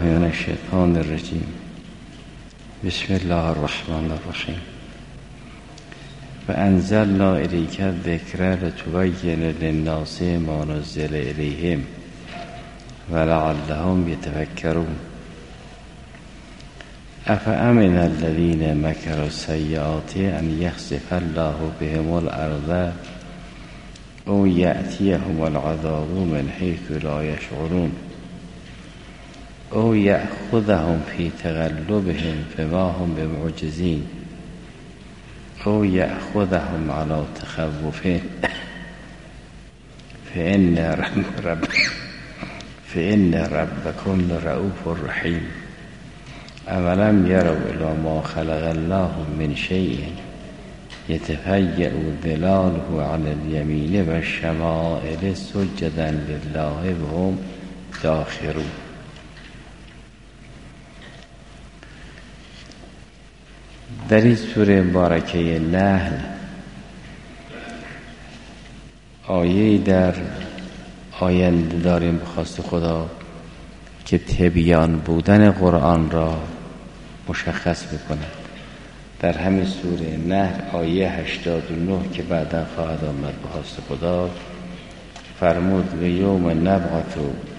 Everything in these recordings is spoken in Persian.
من الشیطان الرجیم. بسم الله الرحمن الرحیم. وانزلنا الیک الذکر لتبین للناس ما نزل الیهم ولعلهم یتفکرون. افامن الذین مکروا السیئات ان یخسف الله بهم الارض او یأتیهم العذاب من حیث لا یشعرون او یأخذهم فی تغلبهم فما هم بمعجزین او یأخذهم علی تخوف فإن ربکم لرؤوف رحیم. اولم یروا الی ما خلق الله من شیء یتفیأ ظلاله علی الیمین والشمائل سجدا لله وهم داخرون. در این سوره مبارکه نحل آیه‌ای در آینده داریم به خواست خدا که تبیان بودن قرآن را مشخص می‌کند. در همین سوره نحل آیه 89 که بعدا خواهد آمد به خواست خدا فرمود و یوم نبعث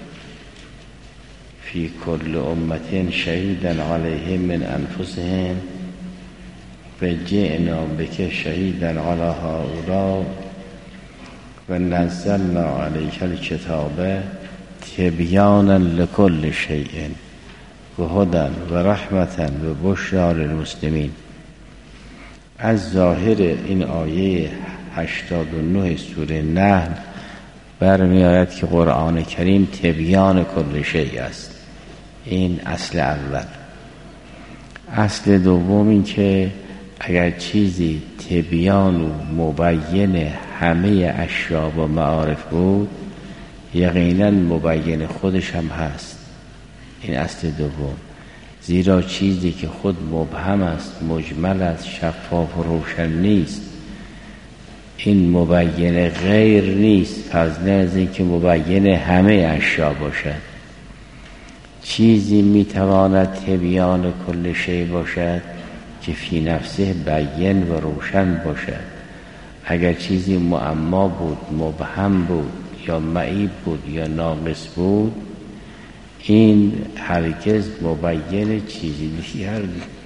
فی کل امة شهیدا علیهم من انفسهم و جئنا بک شهیدا علی هؤلاء و نزلنا علیک الکتاب تبیانا لکل شیء و هدی و رحمة و بشری للمسلمین. از ظاهر این آیه 89 سوره نحل برمی آید که قرآن کریم تبیان کل شیء است. این اصل اول. اصل دوم این که اگر چیزی تبیان و مبین همه اشیاء و معارف بود یقینا مبین خودش هم هست. این اصل دوم. زیرا چیزی که خود مبهم است، مجمل است، شفاف و روشن نیست، این مبین غیر نیست، فضل از این که مبین همه اشیاء باشد. چیزی میتواند تبیان کل شیء باشد که فی نفسه بیان و روشن باشد. اگر چیزی معما بود، مبهم بود یا معیب بود یا ناقص بود، این هرگز مبین چیزی دیگر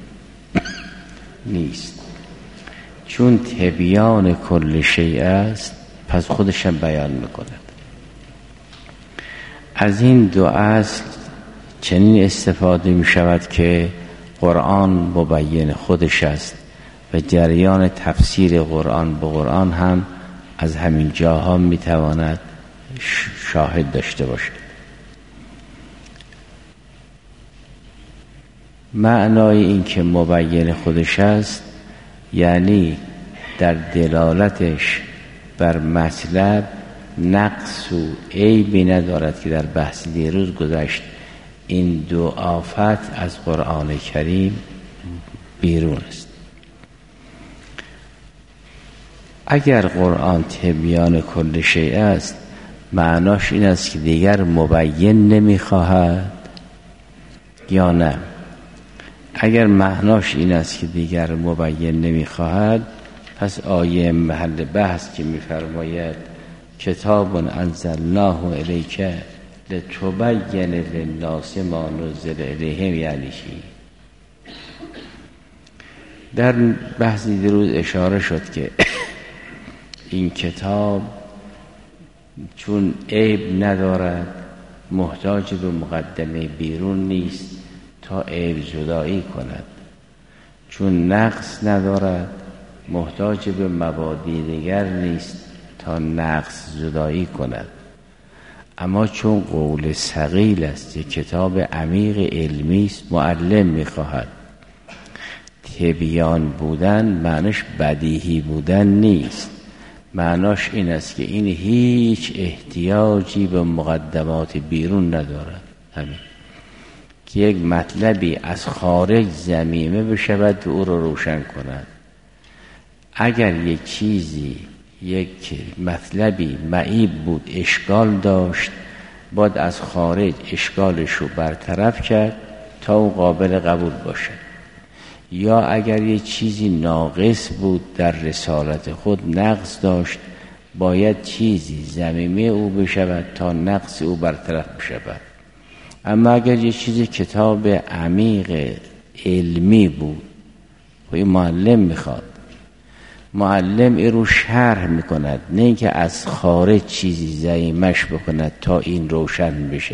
نیست. چون تبیان کل شیء است پس خودشم بیان میکند. از این دو اصل چنین استفاده میشود که قرآن مبین خودش است و جریان تفسیر قرآن به قرآن هم از همین جاها میتواند شاهد داشته باشد. معنای این که مبین خودش است یعنی در دلالتش بر مطلب نقص و عیبی ندارد که در بحث دیروز گذشت. این دو آفت از قرآن کریم بیرون است. اگر قرآن تبیان کل شیء است معناش این است که دیگر مبین نمیخواهد یا نه؟ اگر معناش این است که دیگر مبین نمیخواهد پس آیه محل بحث که میفرماید کتاب انزلناه الیک لتبین للناس ما نزل الیهم یعنی چی؟ در بحث دیروز اشاره شد که این کتاب چون عیب ندارد محتاج به مقدمه بیرون نیست تا عیب زدایی کند، چون نقص ندارد محتاج به مبادی دیگر نیست تا نقص زدایی کند. اما چون قول ثقیل است، یک کتاب عمیق علمی است، معلم می‌خواهد. تبیان بودن معناش بدیهی بودن نیست، معناش این است که این هیچ احتیاجی به مقدمات بیرون ندارد. همین که یک مطلبی از خارج ضمیمه بشود و او را روشن کند. اگر یک چیزی، یک مطلبی معیب بود، اشکال داشت، باید از خارج اشکالش رو برطرف کرد تا اون قابل قبول باشه. یا اگر یه چیزی ناقص بود در رسالت خود، نقص داشت، باید چیزی ضمیمه او بشود تا نقص او برطرف بشود. اما اگر یه چیزی کتاب عمیق علمی بود، این معلم میخواد، معلم این رو شرح میکند، نه اینکه از خارج چیزی ضمیمش بکند تا این روشن بشه.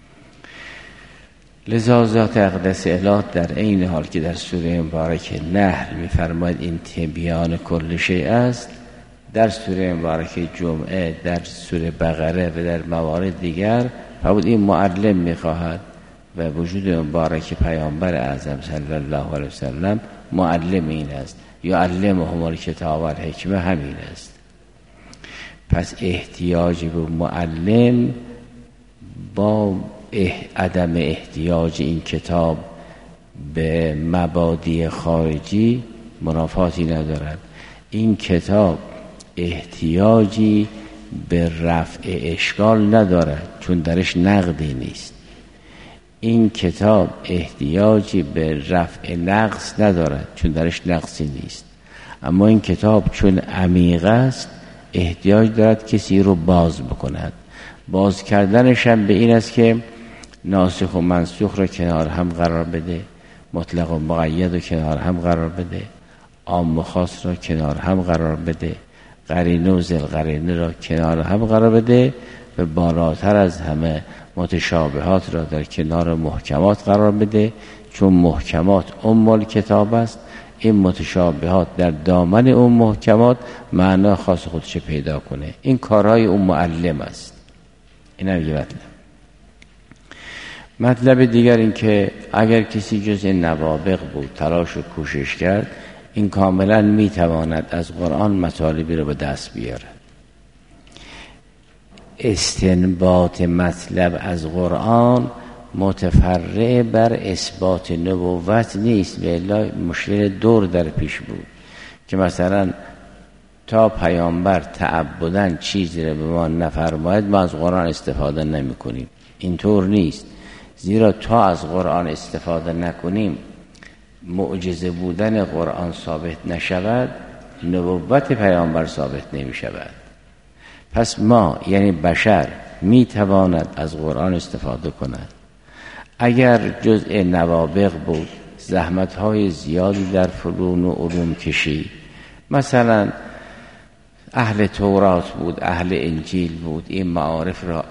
لذا ذات اقدس اله در این حال که در سوره مبارکه نحل میفرماید این تبیان کل شیء است، در سوره مبارکه جمعه، در سوره بقره و در موارد دیگر فرمود این معلم میخواهد و وجود مبارک پیامبر اعظم صلی الله علیه وسلم معلم این است. یعلمهم الکتاب والحکمه همین است. پس احتیاج به معلم با عدم احتیاج این کتاب به مبادی خارجی منافاتی ندارد. این کتاب احتیاجی به رفع اشکال ندارد چون درش نقدی نیست. این کتاب احتیاجی به رفع نقص ندارد چون درش نقصی نیست. اما این کتاب چون عمیق است احتیاج دارد کسی رو باز بکند. باز کردنش هم به این است که ناسخ و منسوخ رو کنار هم قرار بده، مطلق و مقید رو کنار هم قرار بده، عام و خاص رو کنار هم قرار بده، قرینه و ذی القرینه را کنار هم قرار بده و بالاتر از همه متشابهات را در کنار محکمات قرار بده، چون محکمات کتاب است. این متشابهات در دامن اون محکمات معنا خاص خودش پیدا کنه. این کارهای اون معلم است. این هم یه مطلب دیگر این که اگر کسی جز نوابغ بود تلاش و کوشش کرد، این کاملا میتواند از قرآن مطالبی رو به دست بیاره. استنباط مطلب از قرآن متفرع بر اثبات نبوت نیست. والله مشکل دور در پیش بود که مثلا تا پیامبر تعبداً چیزی رو به ما نفرماید ما از قرآن استفاده نمی کنیم. اینطور نیست. زیرا تا از قرآن استفاده نکنیم معجزه بودن قرآن ثابت نشود، نبوت پیامبر ثابت نمی شود. پس ما یعنی بشر می تواند از قرآن استفاده کند. اگر جزء نوابغ بود، زحمت‌های زیادی در فنون و علوم کشید، مثلا اهل تورات بود، اهل انجیل بود، این معارف را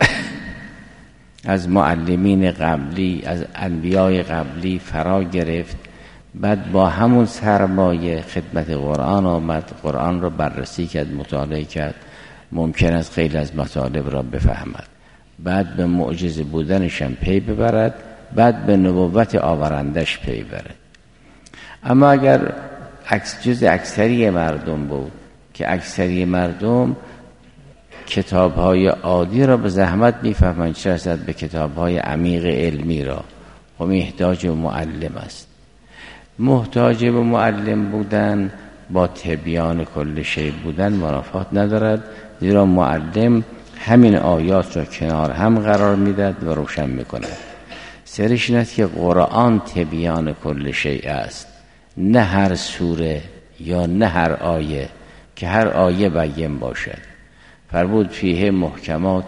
از معلمین قبلی، از انبیای قبلی فرا گرفت، بعد با همون سرمایه خدمت قرآن آمد، قرآن را بررسی کرد، مطالعه کرد، ممکن است خیلی از مطالب را بفهمد، بعد به معجزه بودنش هم پی ببرد، بعد به نبوت آورندش پی برد. اما اگر جز اکثری مردم بود که اکثری مردم کتاب‌های عادی را به زحمت می‌فهمند، چه رسد به کتاب‌های عمیق علمی را، خب محتاج به معلم است. محتاج به معلم بودن با تبیان کل شیء بودن منافات ندارد، زیرا معلم همین آیات را کنار هم قرار میدهد و روشن می‌کند. سرش این است که قرآن تبیان کل شیء است، نه هر سوره یا نه هر آیه که هر آیه بیان باشد. فرمود فیه محکمات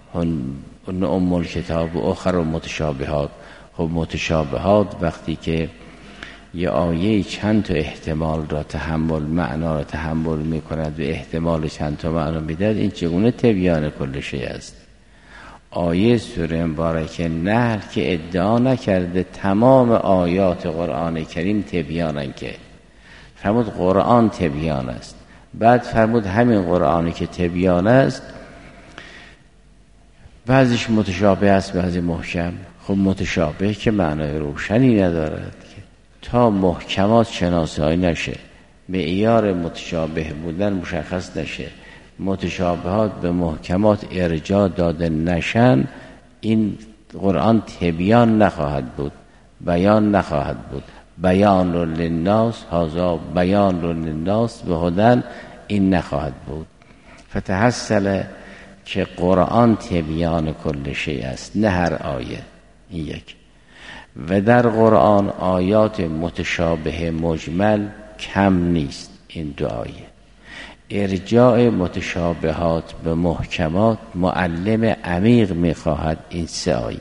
هن ام الکتاب و اخر متشابهات. خب متشابهات وقتی که یه آیه چند تا احتمال را تحمل، معنا را تحمل می کند و احتمال چند تا معنا میدهد، این چگونه تبیان کل شیء است؟ آیه سوره مبارکه نحل که ادعا نکرده تمام آیات قرآن کریم تبیانن، که فرمود قرآن تبیان است. بعد فرمود همین قرآنی که تبیان است بعضیش متشابه است، بعضی محکم. خب متشابه که معنای روشنی ندارد که تا محکمات شناسایی نشه، معیار متشابه بودن مشخص نشه، متشابهات به محکمات ارجاع داده نشن، این قرآن تبیان نخواهد بود، بیان نخواهد بود. بیان للناس، هذا بیان للناس و هدن، این نخواهد بود. فتحصل که قرآن تبیان کل شیء است، نه هر آیه. این یک. و در قرآن آیات متشابه مجمل کم نیست. این دو آیه. ارجاع متشابهات به محکمات معلم عمیق میخواهد. این سه آیه.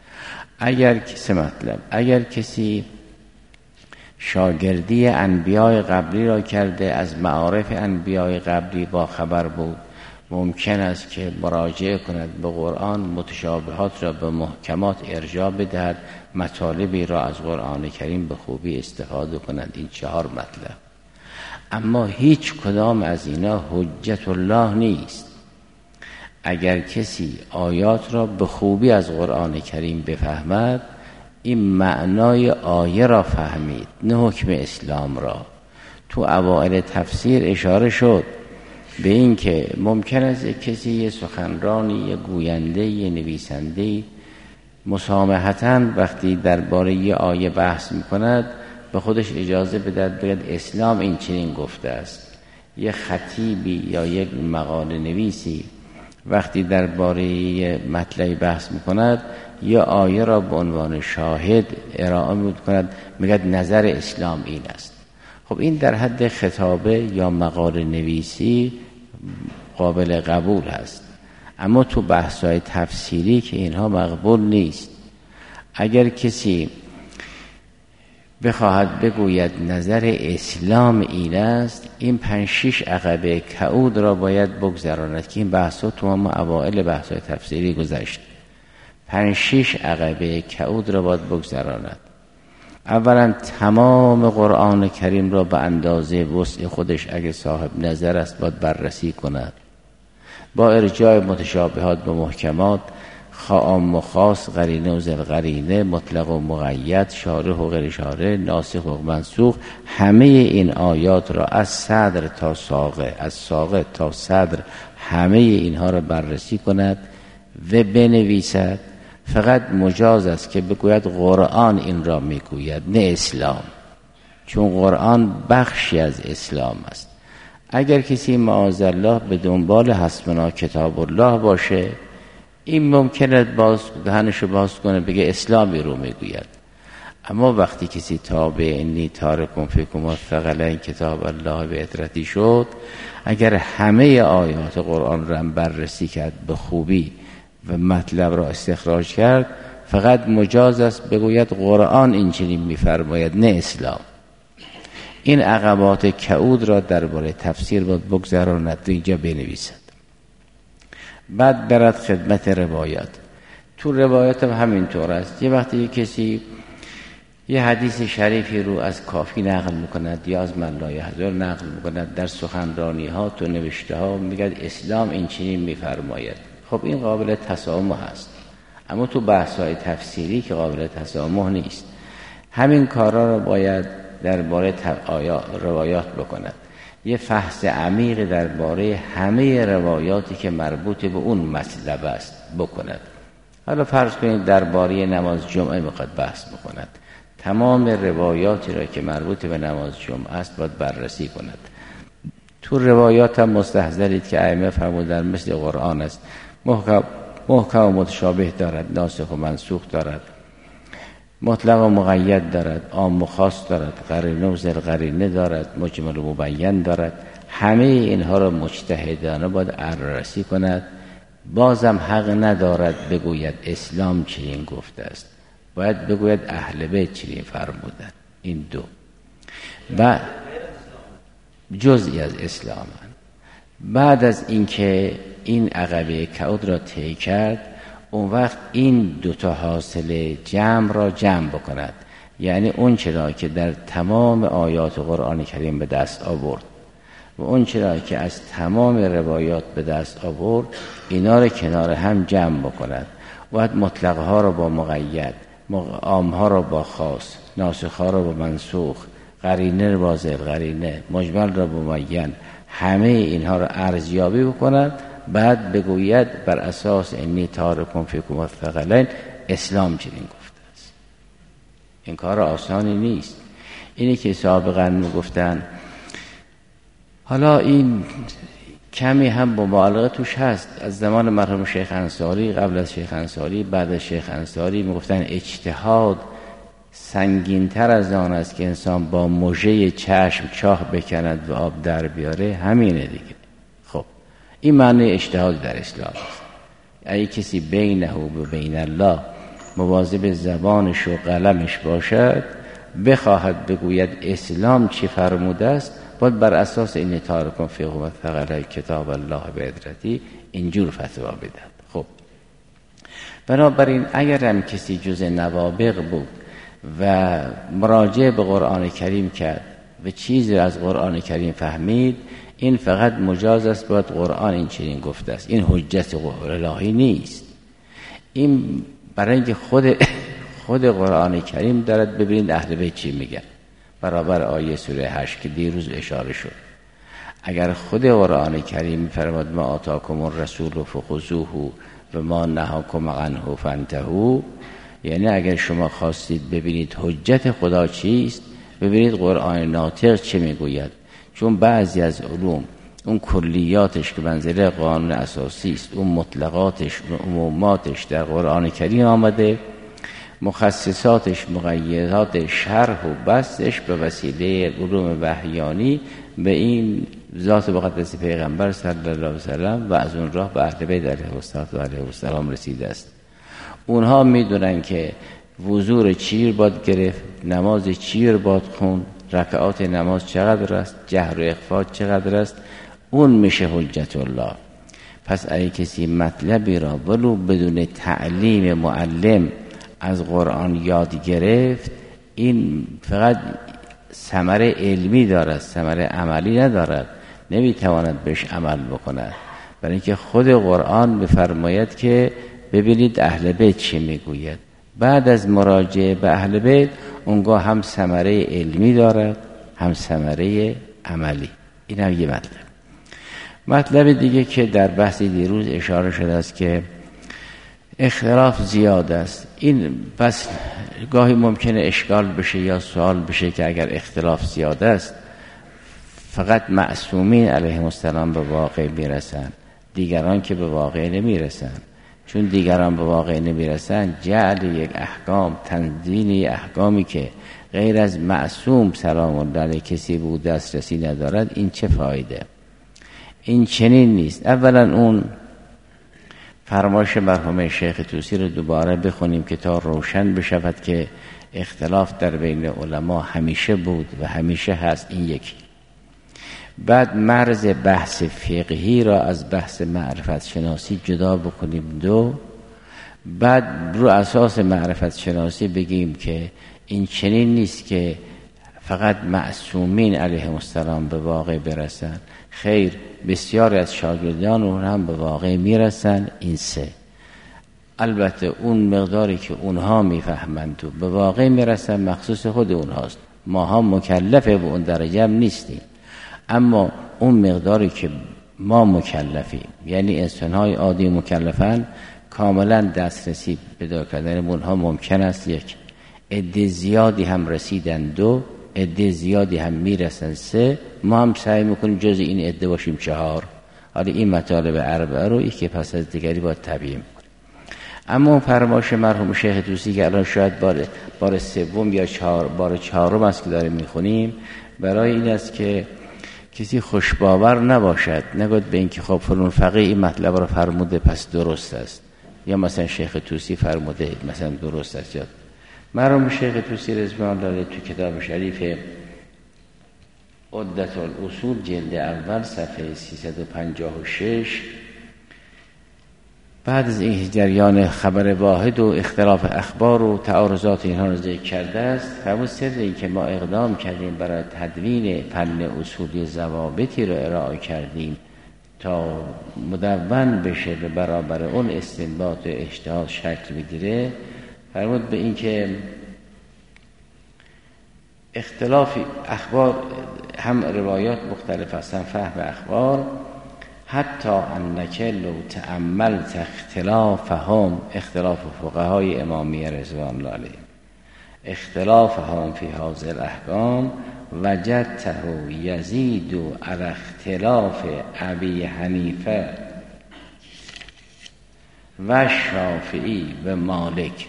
اگر کسی شاگردی انبیاء قبلی را کرده، از معارف انبیاء قبلی با خبر بود، ممکن است که مراجعه کند به قرآن، متشابهات را به محکمات ارجاع بدهد، مطالبی را از قرآن کریم به خوبی استفاده کند. این 4 مطلب. اما هیچ کدام از اینا حجت الله نیست. اگر کسی آیات را به خوبی از قرآن کریم بفهمد، این معنای آیه را فهمید، نه حکم اسلام را. تو اوائل تفسیر اشاره شد به این که ممکن است کسی یه سخنرانی، یه گوینده، یه نویسنده مسامحتاً وقتی درباره یه آیه بحث میکند به خودش اجازه بدهد بگد اسلام این چنین گفته است. یه خطیبی یا یک مقاله نویسی وقتی درباره یه مطلبی بحث میکند یه آیه را به عنوان شاهد ارائه میکند، میگد نظر اسلام این است. خب این در حد خطابه یا مقاله نویسی قابل قبول هست، اما تو بحث‌های تفسیری که اینها مقبول نیست. اگر کسی بخواهد بگوید نظر اسلام این است، این 5-6 عقبه کعود را باید بگذراند که این بحث‌ها تو ما اوائل بحث‌های تفسیری گذشت. 5-6 عقبه کعود را باید بگذراند. اولا تمام قرآن کریم را به اندازه وسع خودش اگه صاحب نظر است باید بررسی کند، با ارجاع متشابهات به محکمات، عام و خاص، قرینه و ضدقرینه، مطلق و مقید، شارح و غیر شارح، ناسخ و منسوخ. همه این آیات را از صدر تا ساقه، از ساقه تا صدر، همه اینها را بررسی کند و بنویسد. فقط مجاز است که بگوید قرآن این را میگوید، نه اسلام، چون قرآن بخشی از اسلام است. اگر کسی معاذالله به دنبال حسبنا کتاب الله باشه، این ممکنه دهنشو باز کنه بگه اسلامی رو میگوید. اما وقتی کسی تابع انی تارکم فیکم الثقلین کتاب الله به اطرتی شد، اگر همه آیات قرآن را بررسی کرد به خوبی و مطلب را استخراج کرد، فقط مجاز است بگوید قرآن این چنین میفرماید، نه اسلام. این عقبات کعود را درباره تفسیر باید بگذراند، اینجا بنویسد. بعد برد خدمت روایات. تو روایات هم همینطور است. یه وقتی کسی یه حدیث شریفی رو از کافی نقل میکند یا از من لا یحضر نقل میکند، در سخنرانی ها تو نوشته ها میگه اسلام این چنین میفرماید. خب این قابل تسامح است، اما تو بحث های تفسیری که قابل تسامح نیست. همین کارا رو باید درباره روایات بکند، یه فحص عمیق درباره همه روایاتی که مربوط به اون مطلب است بکند. حالا فرض کنید درباره نماز جمعه میخواد بحث بکند، تمام روایاتی را که مربوط به نماز جمعه است باید بررسی کند. تو روایات هم مستحضرید که ائمه فرمودن مثل قرآن است، محکم و متشابه دارد، ناسخ و منسوخ دارد، مطلق و مقید دارد، عام و خاص دارد، قرینه و ضدقرینه دارد، مجمل و مبین دارد. همه اینها را مجتهدانه باید بررسی کند. بازم حق ندارد بگوید اسلام چنین گفته است، باید بگوید اهل بیت چنین فرمودند. این دو بعد جزئی از اسلام. بعد از اینکه این عقبه کعود را طی کرد، اون وقت این دوتا حاصل جمع را جمع بکند، یعنی اون چرا که در تمام آیات قرآن کریم به دست آورد و اون چرا که از تمام روایات به دست آورد، اینا را کنار هم جمع بکند. باید مطلقها را با مقید، عامها را با خاص، ناسخها را با منسوخ، قرینه را با ضدقرینه، مجمل را با مبین، همه اینها را ارزیابی بکند. بعد بگوید بر اساس انی تارکم فیکم الثقلین اسلام چنین گفته است. این کار آسانی نیست. اینی که سابقا میگفتن حالا این کمی هم مبالغه توش هست. از زمان مرحوم شیخ انصاری، قبل از شیخ انصاری، بعد از شیخ انصاری میگفتن اجتهاد سنگین‌تر از آن است که انسان با مژه چشم چاه بکند و آب در بیاره. همینه دیگه. خب این معنی اجتهاد در اسلام است. اگه کسی بینه و بین الله مواظب زبانش و قلمش باشد، بخواهد بگوید اسلام چی فرموده است، باید بر اساس این تارکم فی قوت فقره کتاب الله به ادرتی اینجور فتوا بدهد. خب بنابراین اگر هم کسی جز نوابغ بود و مراجعه به قرآن کریم کرد و چیزی از قرآن کریم فهمید، این فقط مجاز است، باید قرآن این چنین گفته است. این حجت الهی نیست. این برای اینکه خود قرآن کریم دارد. ببینید اهل بیت چی میگن برابر آیه سوره 8 که دیروز اشاره شد. اگر خود قرآن کریم می‌فرماد ما آتاکم الرسول فخذوه و ما نهاکم عنه فانتهوا، یعنی اگر شما خواستید ببینید حجت خدا چیست، ببینید قرآن ناطق چه میگوید. چون بعضی از علوم اون کلیاتش که منزله قانون اساسی است، اون مطلقاتش و عموماتش در قرآن کریم آمده، مخصصاتش، مقیدات شرح و بستش به وسیله علوم وحیانی به این ذات مقدس پیغمبر صلی الله علیه وسلم و از اون راه به اهل بیت علیه السلام رسیده است. اونها میدونن که وضوء چیر باید گرفت، نماز چیر باید خون، رکعات نماز چقدر است، جهر و اخفا چقدر است. اون میشه حجت الله. پس اگه کسی مطلبی را ولو بدون تعلیم معلم از قرآن یاد گرفت، این فقط ثمره علمی دارد، ثمره عملی ندارد، نمیتواند بهش عمل بکند. برای اینکه خود قرآن بفرماید که ببینید اهل بیت چی میگوید. بعد از مراجعه به اهل بیت اونگاه هم ثمره علمی دارد هم ثمره عملی. این هم یه مطلب دیگه که در بحث دیروز اشاره شده است که اختلاف زیاد است. این پس گاهی ممکنه اشکال بشه یا سوال بشه که اگر اختلاف زیاد است فقط معصومین علیهم السلام به واقع میرسن، دیگران که به واقع نمیرسن. چون دیگران به واقع نمیرسن، جعل یک احکام، تنزیل احکامی که غیر از معصوم سلام الله علیه کسی بود دسترسی ندارد، این چه فایده؟ این چنین نیست. اولا اون فرمایش مرحوم شیخ طوسی رو دوباره بخونیم که تا روشن بشود که اختلاف در بین علما همیشه بود و همیشه هست. این یکی. بعد مرز بحث فقهی را از بحث معرفت شناسی جدا بکنیم. دو، بعد رو اساس معرفت شناسی بگیم که این چنین نیست که فقط معصومین علیهم السلام به واقع برسن، خیر بسیاری از شاگردان اون هم به واقع میرسن. این سه. البته اون مقداری که اونها میفهمند و به واقع میرسن مخصوص خود اونهاست، ما هم مکلف به اون درجه هم نیستیم. اما اون مقداری که ما مکلفیم، یعنی انسان‌های عادی مکلفن، کاملا دسترسی پیدا کردن اونها ممکن است. یک، عده زیادی هم رسیدن. دو، عده زیادی هم میرسن. سه، ما هم سعی میکنیم جز این عده باشیم. چهار، حالا این مطالب اربعه رو یکی پس از دیگری باید تبیین کنیم. اما فرمایش مرحوم شیخ طوسی که الان شاید بار سوم یا بار چهارم است که داریم میخونیم، برای این است که کسی خوشباور نباشد، نگوید به این که خب فلان فقیه این مطلب رو فرموده پس درست است، یا مثلا شیخ طوسی فرموده مثلا درست است. یا مرحوم شیخ طوسی رضوان الله علیه تو کتاب شریف عدة الاصول جلد اول صفحه 356 بعد از این جریان خبر واحد و اختلاف اخبار و تعارضات اینها رو ذکر کرده است. همون سر این که ما اقدام کردیم برای تدوین فن اصولی ضوابطی رو ارائه کردیم تا مدون بشه به برابر اون استنباط و اجتهاد شکل بگیره. فرمود به این که اختلاف اخبار هم روایات مختلف هستن، فهم اخبار، حتی انک لو تأملت اختلافهم، اختلاف فقهای امامیه رضوان الله علیهم، اختلافهم فی هذه الاحکام وجدته یزید علی اختلاف ابی حنیفه و شافعی و مالک.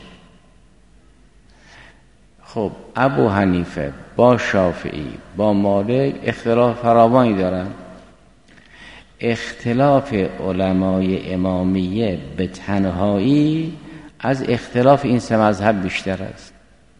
خب ابو حنیفه با شافعی با مالک اختلاف فراوانی دارن. اختلاف علمای امامیه به تنهایی از اختلاف این سه مذهب بیشتر است.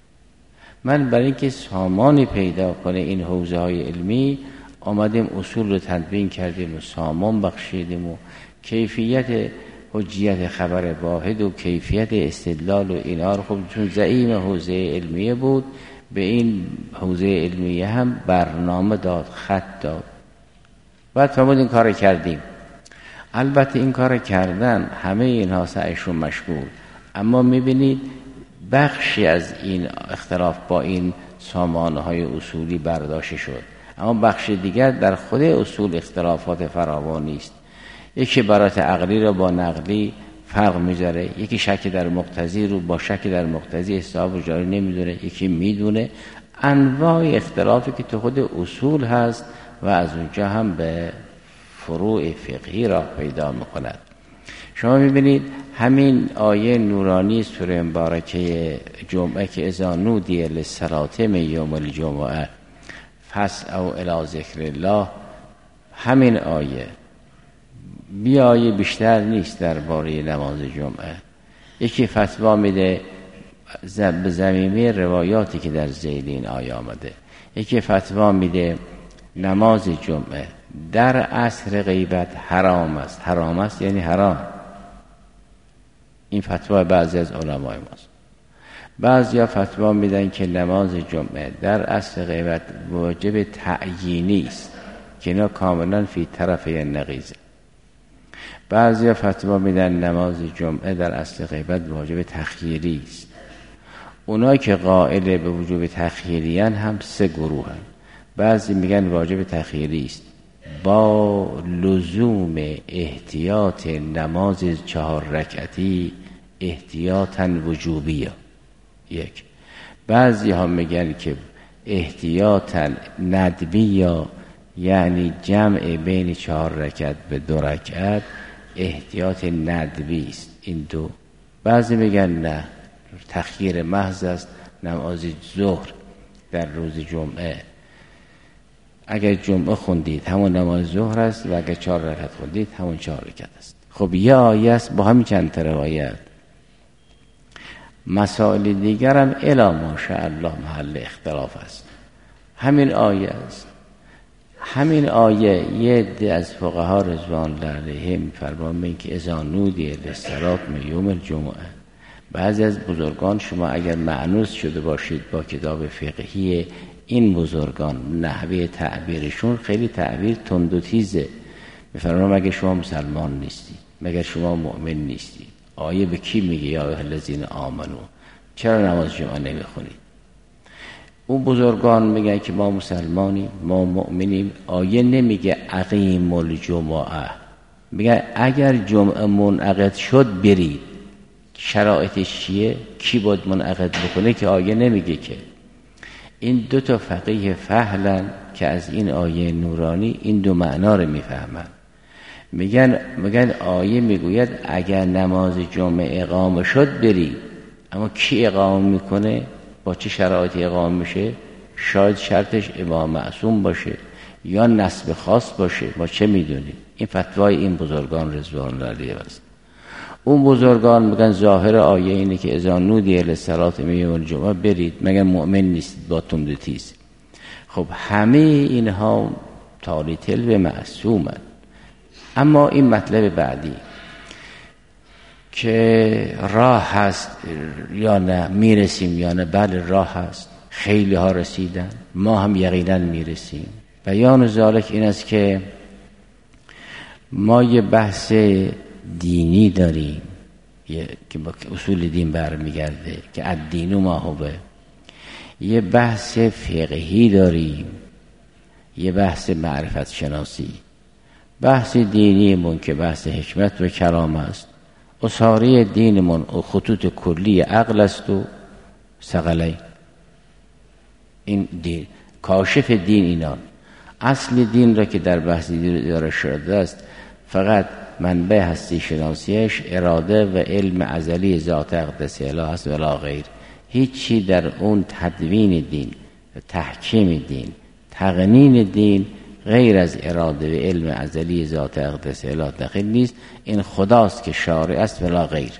من برای اینکه سامانی پیدا کنه این حوزه های علمی آمدیم اصول رو تدوین کردیم و سامان بخشیدیم و کیفیت حجیت خبر واحد و کیفیت استدلال و اینا رو، خب چون زعیم حوزه علمیه بود به این حوزه علمیه هم برنامه داد، خط داد. بعد فرمود این کار کردیم. البته این کار کردن همه اینها سعیشون مشغول، اما میبینید بخشی از این اختلاف با این سامانهای اصولی برداشت شد، اما بخش دیگر در خود اصول اختلافات فراوانی است. یکی برات عقلی رو با نقلی فرق میذاره، یکی شک در مقتضی رو با شک در مقتضی استحباب رو جاری نمیدونه، یکی میدونه. انواع اختلافی که تو خود اصول هست و از اونجا هم به فروع فقهی را پیدا میکند. شما میبینید همین آیه نورانی سوره مبارکه جمعه که اذا نودی للصلاة من یوم الجمعه فاسعوا الی ذکر الله، همین آیه آیه بیشتر نیست درباره نماز جمعه. یکی فتوا میده به ضمیمه روایاتی که در ذیل این آیه آمده، یکی فتوا میده نماز جمعه در عصر غیبت حرام است. حرام است یعنی حرام. این فتوا بعضی از علمای ماست. بعضیا فتوا میدن که نماز جمعه در عصر غیبت واجب تعیینی است که اینا کاملا فی طرف نقیضه. بعضیا فتوا میدن نماز جمعه در عصر غیبت واجب تخییری است. اونایی که قائل به وجوب تخییریان هم سه گروه هستند. بعضی میگن واجب تخییری است با لزوم احتیاط نماز 4 رکعتی احتیاطاً وجوبیه. یک. بعضی ها میگن که احتیاطاً ندبیه، یعنی جمع بین 4 رکعت به 2 رکعت احتیاط ندبی است. این دو. بعضی میگن نه، تخییر محض است. نماز ظهر در روز جمعه اگر جمعه خوندید همون نماز ظهر است و اگر 4 رکعت خوندید همون 4 رکعت است. خب یه آیه است با همین چند تا روایت. مسائل دیگر هم الی ماشاءالله محل اختلاف است. همین آیه است. همین آیه یه عده از فقها رضوان الله علیهم می‌فرمایند که اذا نودی للصلاة من یوم الجمعه. بعضی از بزرگان شما اگر مأنوس شده باشید با کتاب فقهی این بزرگان، نحوه تعبیرشون خیلی تعبیر تند و تیزه. می‌فرمایند مگر شما مسلمان نیستی، مگر شما مؤمن نیستی، آیه به کی میگه یا ایها الذین آمنو، چرا نماز جمعه نمیخونید؟ اون بزرگان میگن که ما مسلمانیم، ما مؤمنیم، آیه نمیگه اقیم الجمعه، میگه اگر جمعه منعقد شد برید. شرایطش چیه؟ کی باید منعقد بکنه که آیه نمیگه که. این دو تا فقیه فهلن که از این آیه نورانی این دو معنا رو میفهمن. میگن آیه میگوید اگر نماز جمعه اقامه شد برید، اما کی اقامه میکنه؟ با چه شرایطی اقامه میشه؟ شاید شرطش امام معصوم باشه یا نسب خاص باشه، ما چه میدونیم؟ این فتوای این بزرگان رضوان الله علیهم است. اون بزرگان میگن ظاهر آیه اینه که اذا نودی للصلاة من یوم الجمعه برید، مگر مؤمن نیستید با تند تیز. خب همه اینها تالیتل به معصومن. اما این مطلب بعدی که راه هست یا نه، میرسیم یا نه، بله راه هست، خیلی ها رسیدن، ما هم یقینا میرسیم. بیان ذالک این است که ما یه بحث دینی داریم که با اصول دین برمیگرده که الدین ما هو، یه بحث فقهی داریم، یه بحث معرفت شناسی. بحث دینیمون که بحث حکمت و کلام است، اصاره دینمون خطوط کلی عقل است و ثقلین. این دین، کاشف دین اینا. اصل دین را که در بحث دین داره شده است فقط منبع هستی شناسیش اراده و علم ازلی ذات اقدس اله است ولا غیر. هیچی در اون تدوین دین، تحکیم دین، تقنین دین غیر از اراده و علم ازلی ذات اقدس اله داخل نیست. این خداست که شارع است ولا غیر.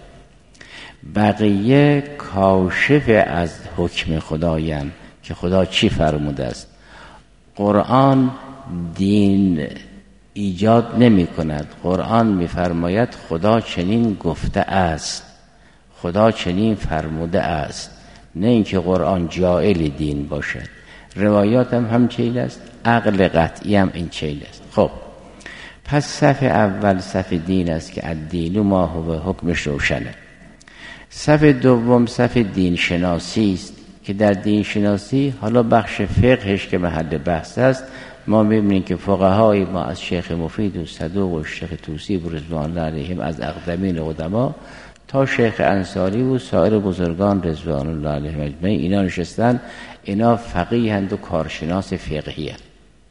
بقیه کاشف از حکم خدایند که خدا چی فرموده است. قرآن دین ایجاد نمی کند. قرآن می فرماید خدا چنین گفته است، خدا چنین فرموده است، نه اینکه قرآن جائل دین باشد. روایات هم همچین است، عقل قطعی هم این چین است. خب پس صف اول صف دین است که الدین ما هو، حکمش روشنه. صف دوم صف دین شناسی است که در دین شناسی حالا بخش فقهش که محل بحث است، ما می‌بینیم که فقهای ما از شیخ مفید و صدوق و شیخ طوسی رضوان الله علیهم از اقدمین قدما تا شیخ انصاری و سایر بزرگان رضوان الله علیهم اجمعین اینا نشستن، اینا فقیه اند و کارشناس فقهی اند.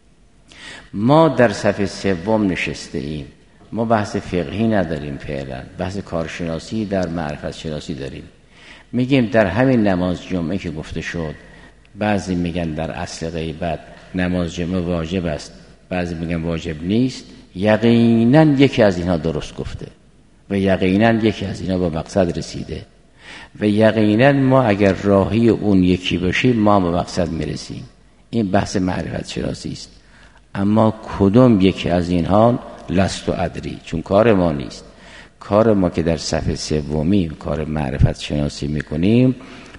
ما در صف سوم نشسته ایم، ما بحث فقهی نداریم، فعلا بحث کارشناسی در معرفت شناسی داریم. میگیم در همین نماز جمعه که گفته شد، بعضی میگن در اصل غیبت نماز جمعه واجب است، بعضی میگن واجب نیست. یقینا یکی از اینها درست گفته و یقینا یکی از اینها به مقصد رسیده و یقینا ما اگر راهی اون یکی باشیم ما به مقصد میرسیم. این بحث معرفت شناسی است. اما کدوم یکی از اینها لست و ادری، چون کار ما نیست. کار ما که در صف سومی کار معرفت شناسی میکنیم،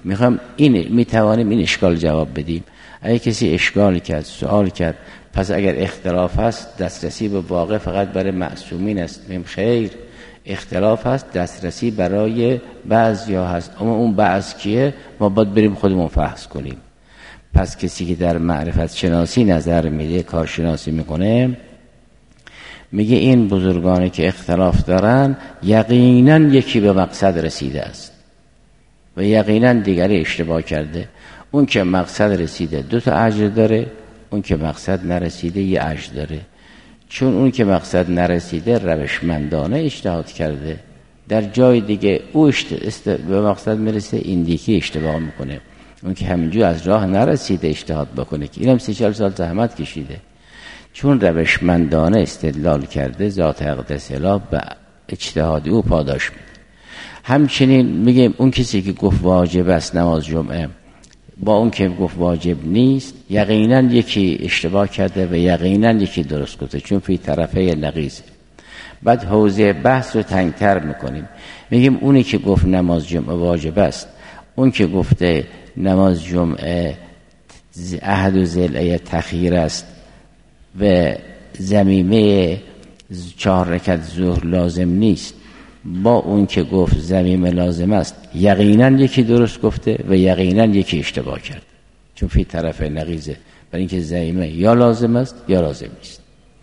میتوانیم این اشکال جواب بدیم. اگه کسی اشکال کرد، سوال کرد، پس اگر اختلاف هست دسترسی به واقع فقط برای معصومین است، میم خیر، اختلاف هست دسترسی برای بعضیا هست، اما اون بعض کیه ما باید بریم خودمون فحص کنیم. پس کسی که در معرفت شناسی نظر میده، کارشناسی میکنه، میگه این بزرگانی که اختلاف دارن یقینا یکی به مقصد رسیده است و یقینا دیگری اشتباه کرده. اون که مقصد رسیده 2 تا اجر داره، اون که مقصد نرسیده 1 اجر داره. چون اون که مقصد نرسیده روشمندانه اجتهاد کرده، در جای دیگه او به مقصد میرسه، این دیگه اشتباه میکنه. اون که همینجور از راه نرسیده اجتهاد بکنه که اینم 30-40 سال زحمت کشیده، چون روشمندانه استدلال کرده ذات اقدس اله به اجتهاد او پاداش میده. همچنین میگیم اون کسی که گفت واجب است نماز جمعه با اون که گفت واجب نیست، یقینا یکی اشتباه کرده و یقینا یکی درست گفته، چون فی طرفه نقیض. بعد حوزه بحث رو تنگتر میکنیم، میگیم اونی که گفت نماز جمعه واجب است، اون که گفته نماز جمعه عهد و ضلع تخییر است و ضمیمه 4 رکعت ظهر لازم نیست، با اون که گفت ضمیمه لازم است، یقینا یکی درست گفته و یقینا یکی اشتباه کرد، چون فی طرف نقیضه. برای اینکه ضمیمه یا لازم است یا لازم نیست،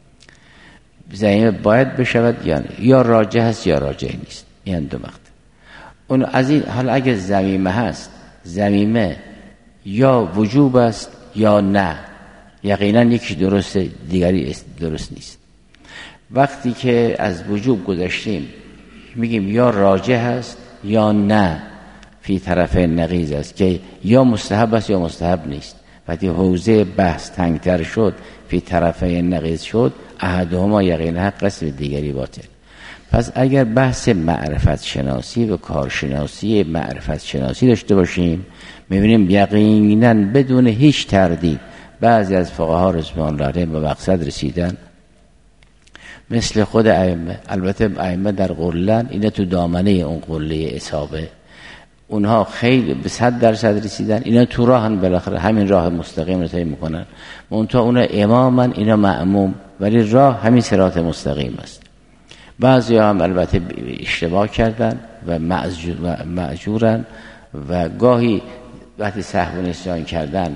ضمیمه باید بشود یا راجح است یا راجح نیست. این 2 مقطع. اون از این حالا اگه ضمیمه هست، ضمیمه یا وجوب است یا نه، یقینا یکی درسته دیگری درست نیست. وقتی که از وجوب گذشتیم میگیم یا راجح است یا نه، فی طرف نقیض است که یا مستحب است یا مستحب نیست. وقتی حوزه بحث تنگتر شد، فی طرف نقیض شد، احدهما یقینا حق است و دیگری باطل. پس اگر بحث معرفت شناسی و کارشناسی معرفت شناسی داشته باشیم، میبینیم یقینا بدون هیچ تردید بعضی از فقها رضوان الله علیهم به مقصد رسیدن، مثل خود ائمه. البته ائمه در قلن، اینا تو دامنه اون قله اصابه، اونها خیلی به 100% رسیدن، اینا تو راهن، بالاخره همین راه مستقیم رو طی میکنن. اونتا اونا امامن، اینا مأموم، ولی راه همین صراط مستقیم است. بعضی هم البته اشتباه کردن و معذورن و گاهی وقتی سهو و نسیان کردن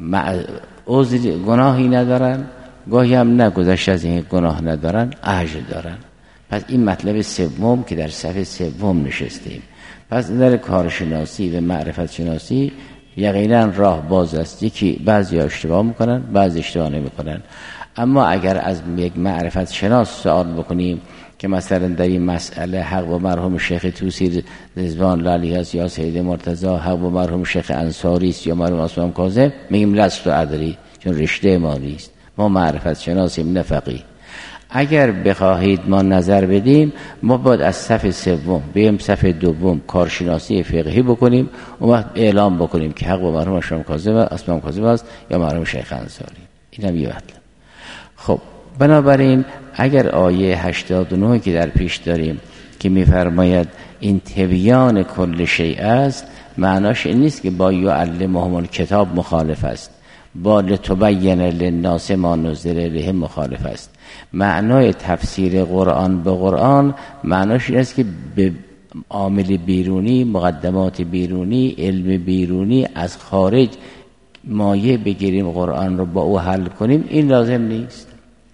عذر گناهی ندارن، گاهی هم نگذشت از این گناه ندارن، اجر دارن. پس این مطلب سوم که در صف سوم نشستیم. پس در کارشناسی و معرفت شناسی یقینا راه باز است. یکی بعضی اشتباه میکنن، بعضی اشتباه نمیکنن. اما اگر از یک معرفت شناس سوال بکنیم که مثلا در این مسئله حق با مرحوم شیخ توسی رضوان الله علیه است یا سید مرتضی، حق با مرحوم شیخ انصاری است یا مرحوم عثمان کاظم، میگیم لست و ادری، چون رشته ما نیست، ما معرفت شناسیم نه فقیه. اگر بخواهید ما نظر بدیم، ما باید از صف سوم بریم صف دوم کارشناسی فقهی بکنیم، اون وقت اعلام بکنیم که حق با مرحوم عثمان کاظم است یا مرحوم شیخ انصاری. اینم یه مطلب. خب بنابراین اگر آیه 89 که در پیش داریم که می‌فرماید این تبیان کل شیء است، معناش این نیست که با یعلمهم الکتاب مخالف است، با لتبین للناس ما نزل الیهم مخالف است. معنای تفسیر قرآن به قرآن معناش این است که به عامل بیرونی، مقدمات بیرونی، علم بیرونی از خارج مایه بگیریم قرآن رو با او حل کنیم، این لازم نیست.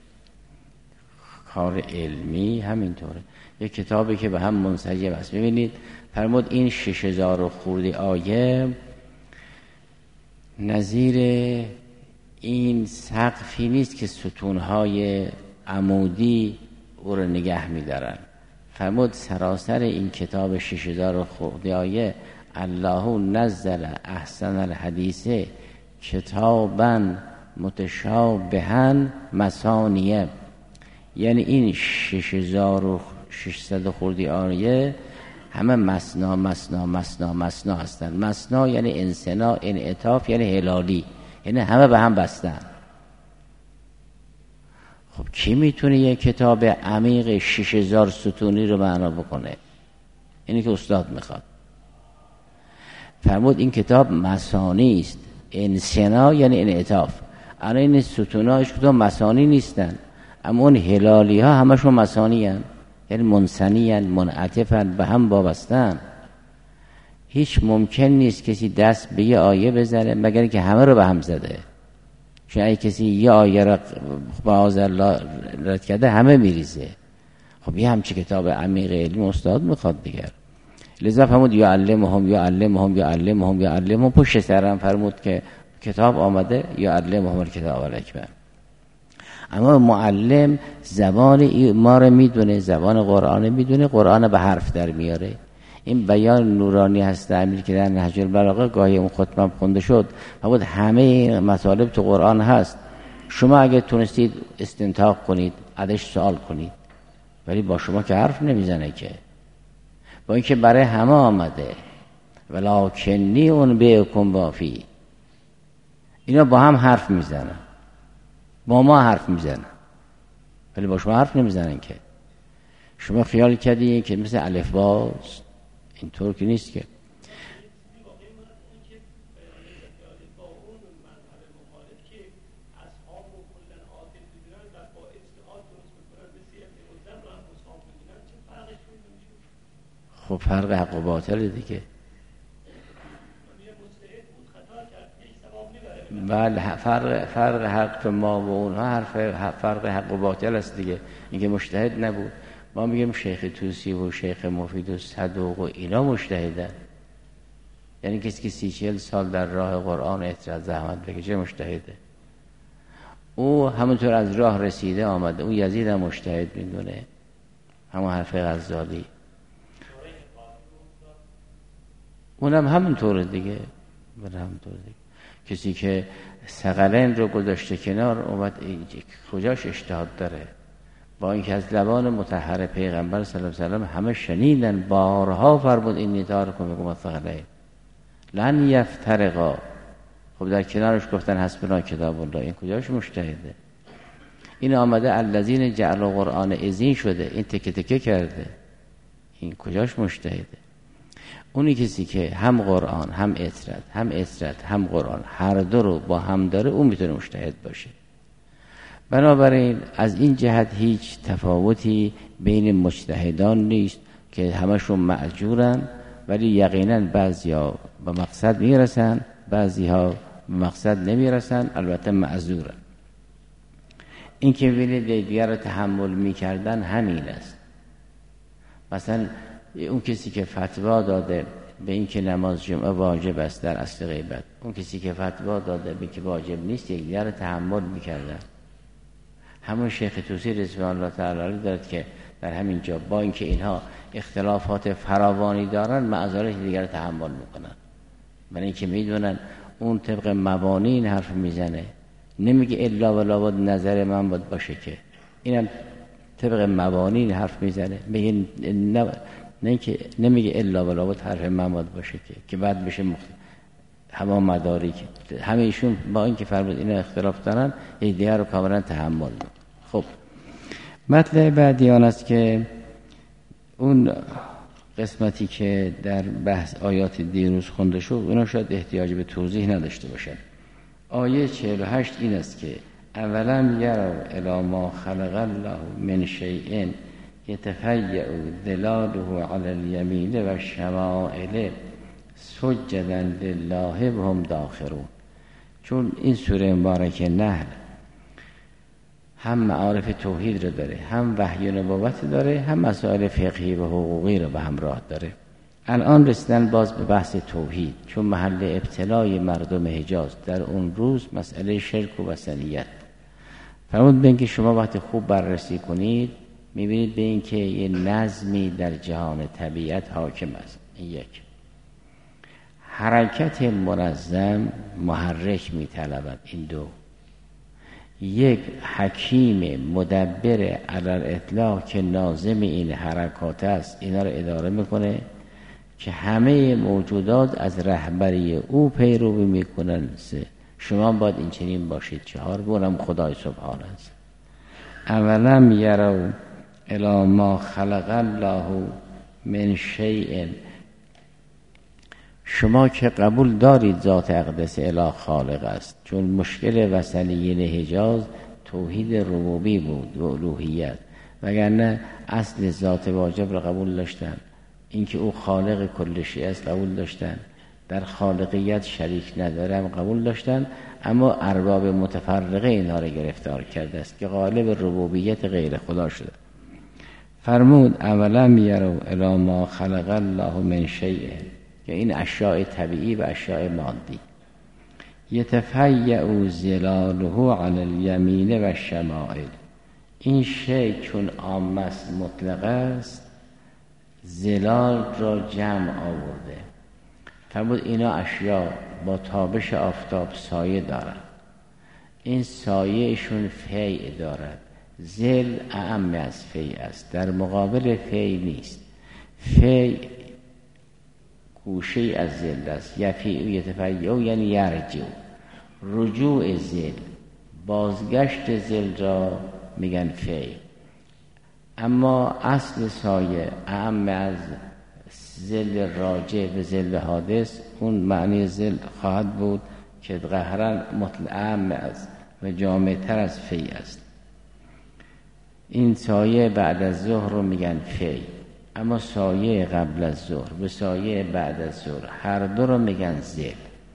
کار علمی همینطوره. یک کتابی که به هم منسجم است. ببینید فرمود این 6000 خورده آیه نظیر این سقفی نیست که ستونهای عمودی او رو نگه می‌دارن. فرمود سراسر این کتاب 6000 خورده آیه الله نزل احسن الحدیث کتابا متشابها مثانیه، یعنی این 6600 خورده آیه همه مثنا هستن. مثنا یعنی انسنا، انعطاف یعنی هلالی، یعنی همه به هم بستن. خب کی میتونه یک کتاب عمیق 6000 ستونی رو معنا بکنه؟ اینی که استاد میخواد. فرمود این کتاب مثانی است. انسنا یعنی انعطاف. الان این ستوناش کدام مثانی نیستن، اما اون هلالی ها همشون مثانی هستن، یعنی منثنی هستن، منعطفن، به هم وابستن. هیچ ممکن نیست کسی دست به یه آیه بزنه مگر که همه رو به هم زده. چون اگه کسی یه آیه را معاذالله رد کرده همه میریزه. خب یه همچی کتاب عمیق علمی استاد میخواد دیگر. لذا فرمود یعلمهم پشت سرم فرمود که کتاب آمده یعلمهم الکتاب الاکبر. اما معلم زبان ما رو میدونه، زبان قرآن میدونه، قرآن به حرف در میاره. این بیان نورانی هست امیر که در نهج البلاغه گاهی اون خطبه خونده شد، فرمود همه مطالب تو قرآن هست، شما اگه تونستید استنتاق کنید، ازش سوال کنید، ولی با شما که حرف نمیزنه که، با اینکه برای همه آمده ولکنی اون بیکم بافی، اینا با هم حرف میزنن، با ما حرف میزنن، ولی با شما حرف نمیزنن که. شما خیال کردی که مثل الفباست؟ اینطور که نیست که. خب فرق حق و باطل دیگه. بله فرق حق ما و اونها فرق حق و باطل است دیگه. اینکه مجتهد نبود. ما میگیم شیخ توسی و شیخ مفید و صدوق و اینا مجتهدن، یعنی کسی که 30-40 سال در راه قرآن احتیاط زحمت بکشه مجتهده. او همونطور از راه رسیده آمده. او یزید هم مجتهد میدونه، همون حرف غزالی، اونم همونطوره دیگه. کسی که ثقلین رو گذاشته کنار اومد کجاش اجتهاد داره؟ با اینکه از لبان مطهر پیغمبر صلی الله علیه و همه شنیدن، بارها فرمود این ندار کن بگم ثقلین لن یفترقا. خب در کنارش گفتن حسبنا کتاب الله، این کجاش مجتهده؟ این آمده الذین جعلوا قرآن عظیم شده، این تکه تکه کرده، این کجاش مجتهده؟ اونی کسی که هم قرآن هم اطرت هم قرآن هر دو رو با هم داره، اون میتونه مجتهد باشه. بنابراین از این جهت هیچ تفاوتی بین مجتهدان نیست که همشون معجورن، ولی یقینا بعضیا به مقصد میرسن، بعضیها به مقصد نمیرسن، البته معذورن. این که ببینید دیگر رو تحمل میکردن همین است. مثلا اون کسی که فتوا داده به این که نماز جمعه واجب است در اصل غیبت. اون کسی که فتوا داده به که واجب نیست یکدیگر تحمل میکردن. همون شیخ طوسی رضوان الله تعالی علیه دارد که در همین جا با اینکه اینها اختلافات فراوانی دارن معذرت دیگر تحمل میکنن، برای اینکه میدونن اون طبق مبانی این حرف میزنه، نمیگه الا ولا بود نظر من باید باشه، که اینم طبق مبانی این حرف میزنه، میگه نه که نمیگه الا ولا بود حرف من باید باشه که بعد بشه هوا مداری که همه ایشون با اینکه فرمود اینا اختلاف دارن دیگر رو کاملا تحمل میکنن. خب مطلب بعدی آن است که اون قسمتی که در بحث آیات دیروز خونده شد اونا شاید احتیاج به توضیح نداشته باشن. آیه 48 این است که اولا یروا الی ما خلق الله من شیء یتفیأ ظلاله علی الیمین و الشمائل سجدا لله و هم داخرون. چون این سوره مبارکه نحل هم معارف توحید رو داره، هم وحی و نبوت داره، هم مسائل فقهی و حقوقی رو به همراه داره. الان رسیدن باز به بحث توحید، چون محل ابتلای مردم حجاز در اون روز مسئله شرک و وثنیت. فرمود به اینکه شما وقتی خوب بررسی کنید میبینید به اینکه یه نظمی در جهان طبیعت حاکم است. این یک حرکت منظم محرک میطلبد. این دو یک حکیم مدبر علی الاطلاق که ناظم این حرکات است، اینا رو اداره میکنه که همه موجودات از رهبری او پیروی میکنن. شما باید این چنین باشید. چهار بونم خدای سبحان است. اولم یروا الی ما خلق الله من شیء، شما که قبول دارید ذات اقدس اله خالق است، چون مشکل وثنیین حجاز توحید ربوبی بود و الوهیت، وگرنه اصل ذات واجب را قبول داشتن، اینکه او خالق کل شیء است قبول داشتن، در خالقیت شریک نداره هم قبول داشتن، اما ارباب متفرقه اینها را گرفتار کرده است که غالب ربوبیت غیر خدا شده. فرمود اولم یروا الی ما خلق الله من شیء، که این اشیاء طبیعی و اشیاء مادی. یتفیأ ظلاله علی الیمین و الشمائل، این شیء چون عام است مطلق است ظلال را جمع آورده. فرمود اینا اشیاء با تابش آفتاب سایه دارد، این سایهشون فیع دارد. ظل اعم از فیع است، در مقابل فیع نیست. فیع گوشه از ظل است. یتفیأ یعنی یرجع، رجوع ظل، بازگشت ظل را میگن فیع. اما اصل سایه اعم از ظل راجع و ظل حادث، اون معنی ظل خواهد بود که قهرن اعم از و جامع‌تر از فیع است. این سایه بعد از ظهر رو میگن فیع، اما سایه قبل از ظهر و سایه بعد از ظهر هر دو رو میگن ظل.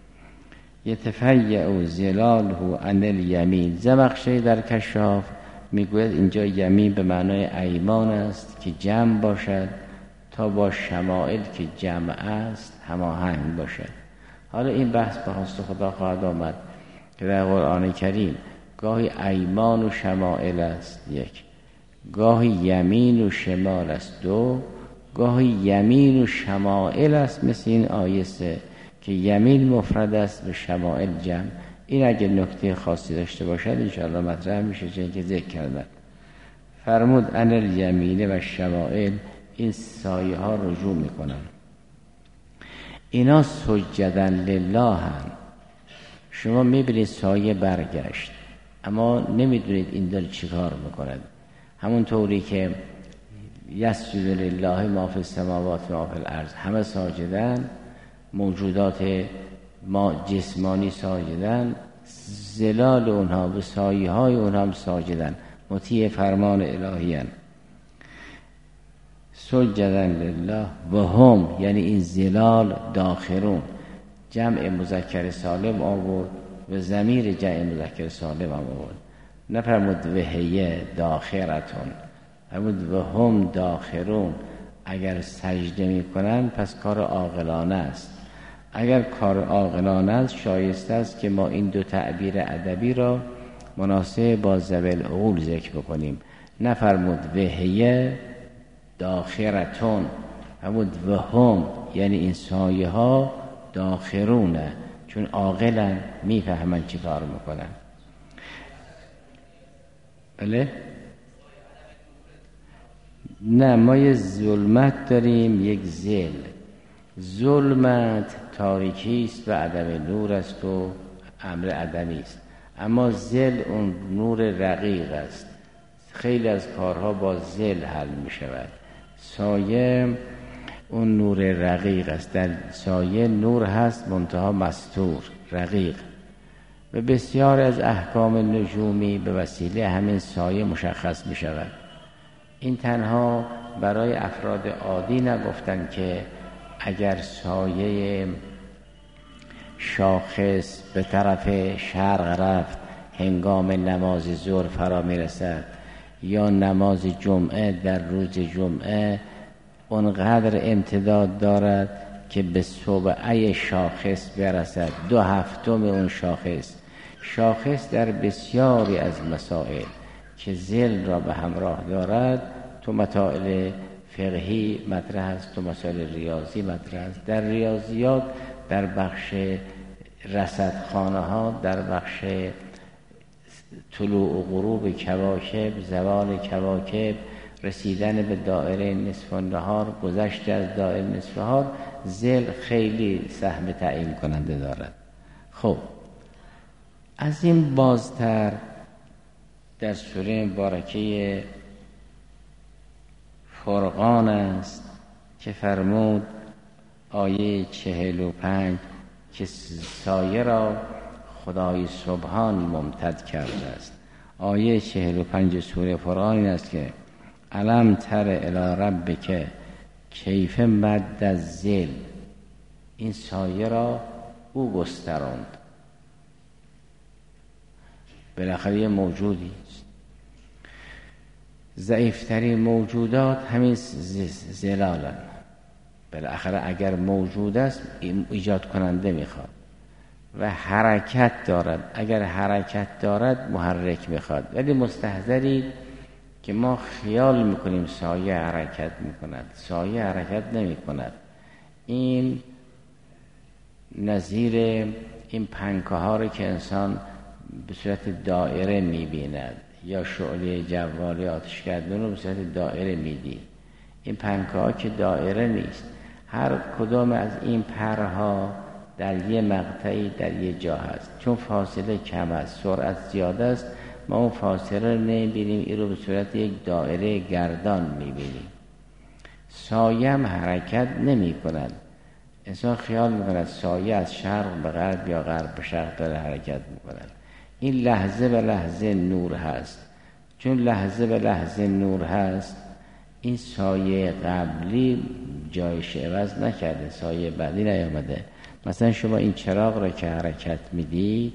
یتفیأ ظلاله عن الیمین. زمخشری در کشاف میگوید اینجا یمین به معنای ایمان است که جمع باشد تا با شمائل که جمع است هماهنگ باشد. حالا این بحث به خواست خدا خواهد آمد که در قرآن کریم گاهی ایمان و شمائل است یک، گاهی یمین و شمال است دو، گاهی یمین و شمائل است مثل این آیه 3 که یمین مفرد است و شمائل جمع. این اگه نکته خاصی داشته باشد انشاءالله مطرح میشه چون که ذکر کردن. فرمود ان الیمین و شمائل، این سایه ها رجوع میکنن، اینا سجدا لله هم. شما میبینید سایه برگشت اما نمیدونید این داره چی کار میکند. همون طوری که یسجد لله ما فی السماوات و ما فی الارض، همه ساجدن، موجودات ما جسمانی ساجدن، ظلال اونها و سایه های اونها هم ساجدن، مطیع فرمان الهی هستند. سجدا لله و هم یعنی این ظلال داخرون، جمع مذکر سالم آورد و ضمیر جمع مذکر سالم آورد. نفرمود وهیه داخرتون، فرمود و هم داخرون اگر سجده میکنن پس کار عاقلانه است. اگر کار عاقلانه است شایسته است که ما این دو تعبیر ادبی را مناسب با ذوی العقول ذکر بکنیم. نفرمود وهیه داخرتون، فرمود وهم، یعنی این سایه ها داخرونه، چون عاقلن میفهمن چی کار میکنن. بله؟ نه، ما یه ظلمت داریم، یک ذل. ظلمت تاریکی است و عدم نور است و امر عدمی است، اما ذل اون نور رقیق است. خیلی از کارها با ذل حل می شود. سایه اون نور رقیق است. در سایه نور هست منتها مستور، رقیق. و بسیار از احکام نجومی به وسیله همین سایه مشخص می شود. این تنها برای افراد عادی نگفتن که اگر سایه شاخص به طرف شرق رفت هنگام نماز ظهر فرا می رسد، یا نماز جمعه در روز جمعه اونقدر امتداد دارد که به صبعه شاخص برسد، 2/7 اون شاخص در بسیاری از مسائل که ذل را به همراه دارد، تو مسائل فقهی مطرح است، تو مسائل ریاضی مطرح است. در ریاضیات در بخش رصدخانه ها، در بخش طلوع و غروب کواکب، زوال کواکب، رسیدن به دایره نصف النهار، گذشت از دایره نصف النهار، ذل خیلی سهم تعیین کننده دارد. خب از این بازتر در سوره مبارکه فرقان است که فرمود آیه 45 که سایه را خدای سبحان ممتد کرده است. آیه 45 سوره فرقان این است که الم تر الی ربک کیف مد الظل، این سایه را او گستراند. بالاخره موجودی است، ضعیفترین موجودات همین ظلالن. بالاخره اگر موجود است ایجاد کننده میخواد و حرکت دارد، اگر حرکت دارد محرک میخواد. ولی مستحضرید که ما خیال میکنیم سایه حرکت میکند، سایه حرکت نمیکند. این نظیر این پنکه ها رو که انسان به صورت دائره میبیند یا شعله جوالی آتشگردون رو به صورت دائره میدید. این پنکه ها که دائره نیست، هر کدام از این پرها در یه مقطعی در یه جا هست. چون فاصله کم است، سرعت زیاد است، ما اون فاصله رو نمیبینیم، این رو به صورت یک دائره گردان میبینیم. سایه هم حرکت نمی کند. انسان خیال میکند سایه از شرق به غرب یا غرب به شرق داره حرکت میکند. این لحظه به لحظه نور هست. چون لحظه به لحظه نور هست، این سایه قبلی جایش عوض نکرده، سایه بعدی نیامده. مثلا شما این چراغ را که حرکت میدید،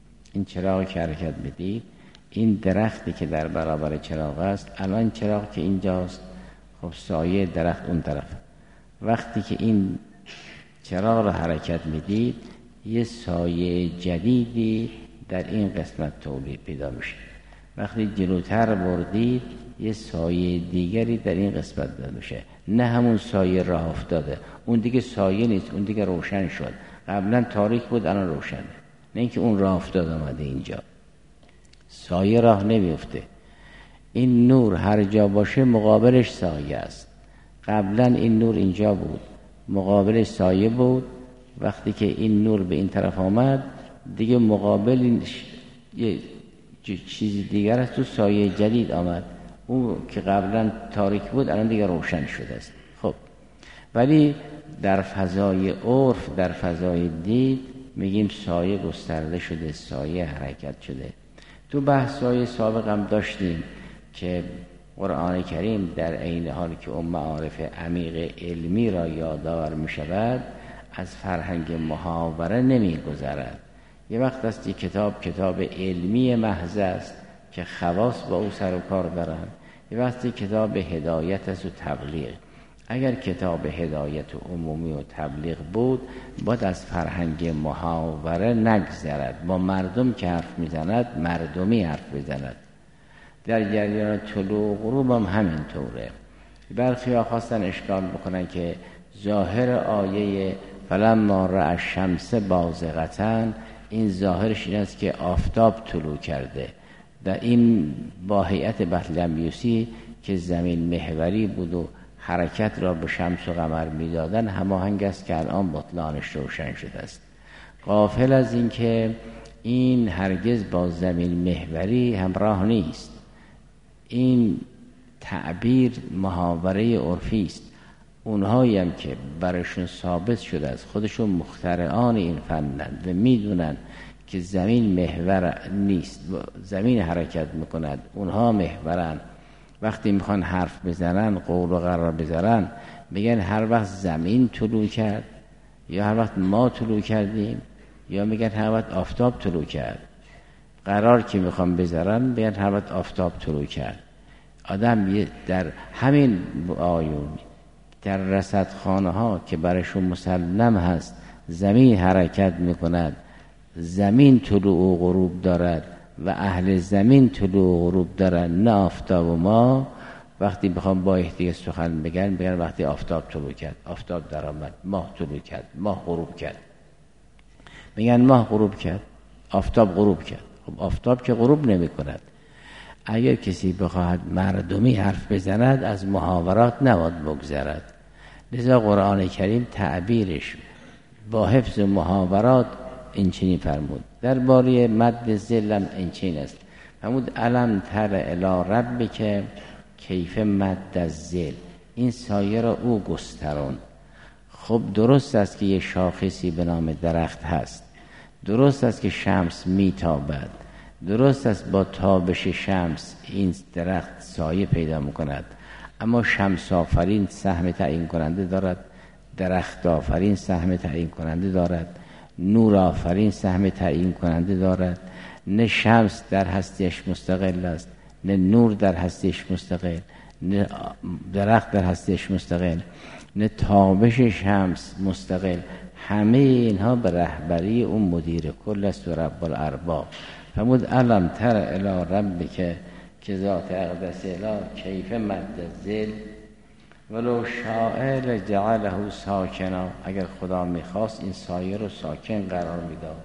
این درختی که در برابر چراغ است، الان چراغ که اینجاست، خب سایه درخت اون طرف. وقتی که این چراغ را حرکت میدید، یه سایه جدیدی در این قسمت تولید پیدا میشه. وقتی جلوتر بردید، یه سایه دیگری در این قسمت داده میشه. نه همون سایه راه افتاده، اون دیگه سایه نیست، اون دیگه روشن شد. قبلا تاریک بود، الان روشنه. نه اینکه اون راه افتاد آمده اینجا. سایه راه نمیفته. این نور هر جا باشه مقابلش سایه است. قبلا این نور اینجا بود، مقابلش سایه بود. وقتی که این نور به این طرف آمد، دیگه مقابل یه چیزی دیگر است، تو سایه جدید آمد. اون که قبلا تاریک بود الان دیگه روشن شده است. خب ولی در فضای عرف، در فضای دید، میگیم سایه گسترده شده، سایه حرکت شده. تو بحث‌های سابق هم داشتیم که قرآن کریم در عین حالی که اون معارف عمیق علمی را یادآور می شود، از فرهنگ محاوره نمی گذرد. یه وقت است که کتاب علمی محض است که خواص با او سر و کار دارن، یه وقتی کتاب هدایت است و تبلیغ. اگر کتاب هدایت عمومی و تبلیغ بود باید از فرهنگ محاوره نگذرد، با مردم که حرف میزند مردمی حرف بزند. در جریان طلوع و غروب هم همینطوره. برخی ها خواستن اشکال بکنن که ظاهر آیه فلما رأى الشمس بازغة، این ظاهرش این است که آفتاب طلوع کرده. در این با هیئت بطلمیوسی که زمین محوری بود و حرکت را به شمس و قمر میدادن هماهنگ است که الان بطلانش روشن شده است. غافل از این که این هرگز با زمین محوری همراه نیست. این تعبیر محاوره عرفی است. اونهایی هم که برشون ثابت شده است خودشون مخترعان این فنند و میدونن که زمین محور نیست، زمین حرکت میکند، اونها محورن. وقتی میخوان حرف بزنن، قول و قرار بزنن، میگن هر وقت زمین طلوع کرد، یا هر وقت ما طلوع کردیم، یا میگن هر وقت آفتاب طلوع کرد. قرار که میخوان بزنن میگن هر وقت آفتاب طلوع کرد. آدم در همین آیون در رصدخانه ها که برشون مسلم هست زمین حرکت میکند، زمین طلوع و غروب دارد و اهل زمین طلوع و غروب دارد، نه آفتاب و ما. وقتی بخوام با احتیاط سخن بگن وقتی آفتاب طلوع کرد، آفتاب در آمد، ماه طلوع کرد، ماه غروب کرد. میگن ماه غروب کرد، آفتاب غروب کرد. خب آفتاب که غروب نمی کند. اگر کسی بخواهد مردمی حرف بزند از محاورات نباید بگذرد. لذا قرآن کریم تعبیرش با حفظ محاورات این چنین فرمود. درباره مد ظل این چنین است، فرمود الم تر الی ربک کیف مد الظل، این سایه را او گستران. خب درست است که یه شاخصی به نام درخت هست، درست است که شمس میتابد، درست است با تابش شمس این درخت سایه پیدا میکند، اما شمس آفرین سهم تعیین کننده دارد، درخت آفرین سهم تعیین کننده دارد، نور آفرین سهم تعیین کننده دارد. نه شمس در هستیش مستقل است، نه نور در هستیش مستقل، نه درخت در هستیش مستقل، نه تابش شمس مستقل. همه اینها به رهبری اون مدیر کل است و رب الارباب. فرمود الم تر الی ربک که ذات اقدس الی کیف مد الظل ولو شاء لجعله ساکنا، اگر خدا میخواست این سایه رو ساکن قرار میداد.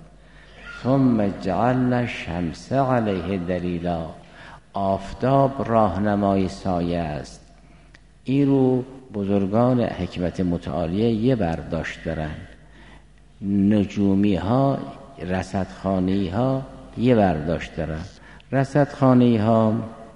ثم جعلنا الشمس علیه دلیلا، آفتاب راهنمای سایه است. این رو بزرگان حکمت متعالیه یه برداشت دارن، نجومی ها رصدخانه‌ای ها یه برداشت دارن. رصدخانه‌ای ها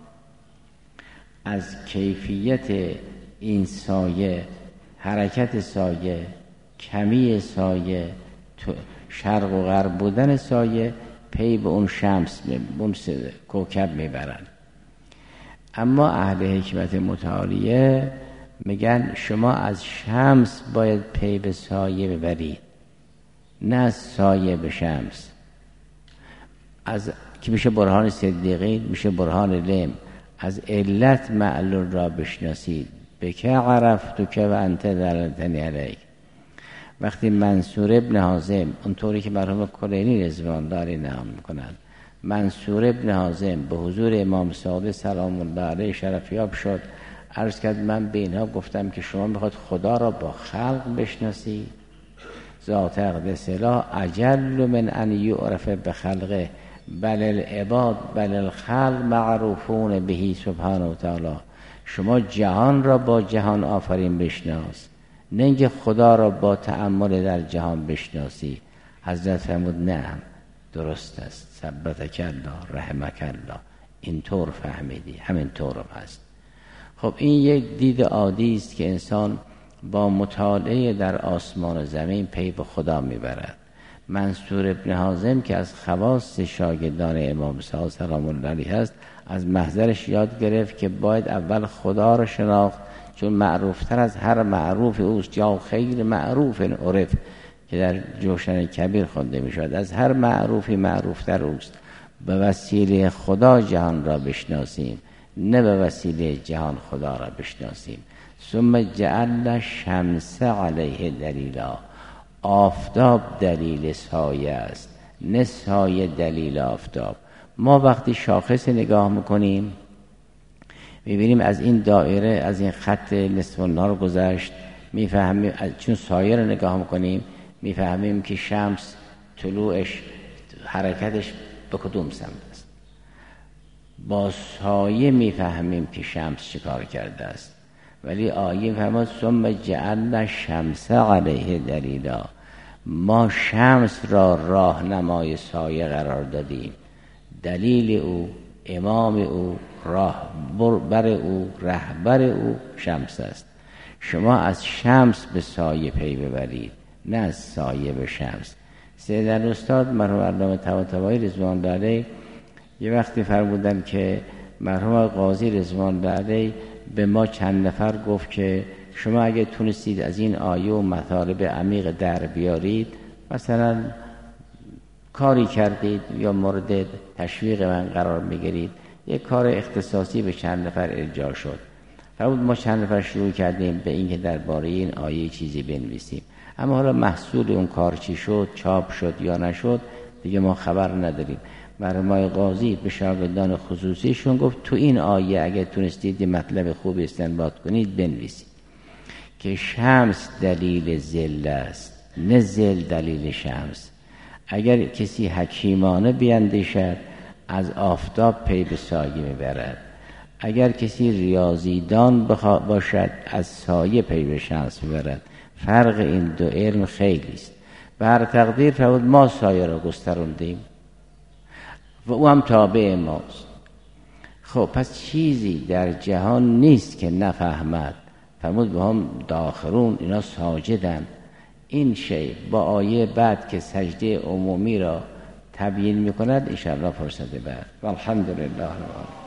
از کیفیت این سایه، حرکت سایه، کمی سایه، شرق و غرب بودن سایه پی به اون شمس، اون کوکب میبرن. اما اهل حکمت متعالیه میگن شما از شمس باید پی به سایه ببرید، نه از سایه به شمس. از که میشه برهان صدیقین، میشه برهان لم. از علت معلول را بشناسید. بکه عرفتو که و انت دلتنی علیک. وقتی منصور ابن حازم، اونطوری که مرحوم کلینی رضوان الله نام میکنند، منصور ابن حازم به حضور امام صادق سلام الله علیه شرفیاب شد، عرض کرد من به اینها گفتم که شما میخواد خدا را با خلق بشناسی، ذات اقدس اله اجل من ان یعرف بخلقه بل العباد بل الخلق معروفون بهی سبحانه و تعالی. شما جهان را با جهان آفرین بشناس، نه اینکه خدا را با تأمل در جهان بشناسی. حضرت فرمود نه، درست است، ثبتک الله رحمک الله، اینطور فهمیدی، همین طور هست. خب این یک دید عادی است که انسان با مطالعه در آسمان و زمین پی به خدا میبرد. منصور ابن حازم که از خواص شاگردان امام صادق سلام الله علیه است، از محضرش یاد گرفت که باید اول خدا را شناخت، چون معروفتر از هر معروف اوست، یا خیر معروف عرف که در جوشن کبیر خونده می شود. از هر معروفی معروفتر اوست. به وسیله خدا جهان را بشناسیم، نه به وسیله جهان خدا را بشناسیم. ثم جعل شمس علیه دلیلا. آفتاب دلیل سایه است، نه سایه دلیل آفتاب. ما وقتی شاخص نگاه میکنیم میبینیم از این دایره، از این خط نصف النهار گذشت، میفهمیم چون سایه رو نگاه میکنیم میفهمیم که شمس طلوعش حرکتش به کدوم سمت است. با سایه میفهمیم که شمس چیکار کرده است. ولی آیه فرمود ثم جعلنا شمس علیه دلیلا. ما شمس را راهنمای سایه قرار دادیم. دلیل او، امام او، راهبر او، رهبر او شمس است. شما از شمس به سایه پی ببرید، نه از سایه به شمس. سید الاستاد مرحوم علامه طباطبایی رضوان الله علیه یه وقتی فرمودن که مرحوم قاضی رضوان الله علیه به ما چند نفر گفت که شما اگه تونستید از این آیه و مطالب عمیق در بیارید، مثلا کاری کردید یا مورد تشویق من قرار میگیرید، یک کار اختصاصی به چند نفر ارجاع شد. فرمود ما چند نفر شروع کردیم به این که درباره این آیه چیزی بنویسیم، اما حالا محصول اون کار چی شد، چاپ شد یا نشد، دیگه ما خبر نداریم. مرحوم قاضی به شاگردان خصوصیشون گفت تو این آیه اگه تونستید مطلب خوبی استنباط کنید بنویسید که شمس دلیل ظل است، نه ظل دلیل شمس. اگر کسی حکیمانه بیندیشد از آفتاب پی به سایه میبرد، اگر کسی ریاضیدان باشد از سایه پی به شمس میبرد. فرق این دو علم خیلی است. به هر تقدیر فرمود ما سایه را گستروندیم و او هم تابع ماست. خب پس چیزی در جهان نیست که نفهمد. فرمود به هم داخرون، اینا ساجدن. این شی با آیه بعد که سجده عمومی را تبیین میکند، انشاءالله فرصت بعد. والحمدلله رب العالمین.